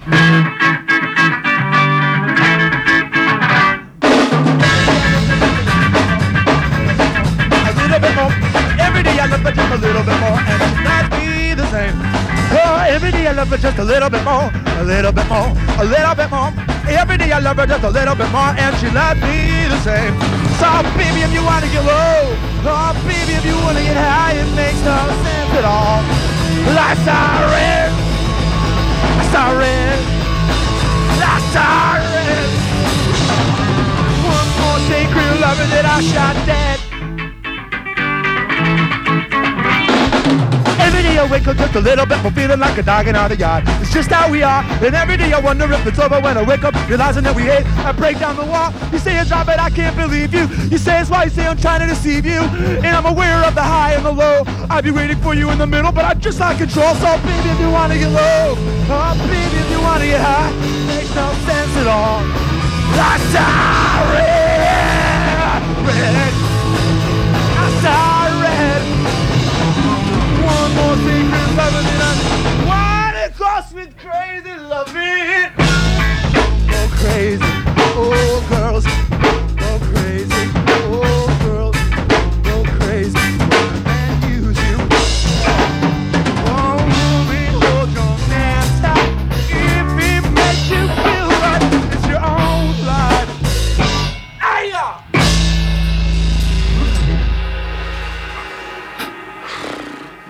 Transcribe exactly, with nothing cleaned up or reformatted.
little bit more. Every day I love her just a little bit more, and she'll not be the same. Oh, every day I love her just a little bit more, a little bit more, a little bit more. Every day I love her just a little bit more, and she'll not be the same. So, baby, if you wanna get low, oh, baby, if you wanna get high, it makes no sense at all. Life's red, life's red, life's red. One more sacred loving that I shot dead. Every day I wake up just a little bit more, feeling like a dog in the yard. It's just how we are, and every day I wonder if it's over when I wake up, realizing that we hate. I break down the wall. You say it's right, but I can't believe you. You say it's why you say I'm trying to deceive you, and I'm aware of the high and the low. I'd be waiting for you in the middle, but I just like control. So baby, if you wanna get low, oh baby, if you wanna get high, makes no sense at all. I saw red, red. I saw red. One more secret loving it up. Why it cost me crazy loving it? Go crazy. Oh.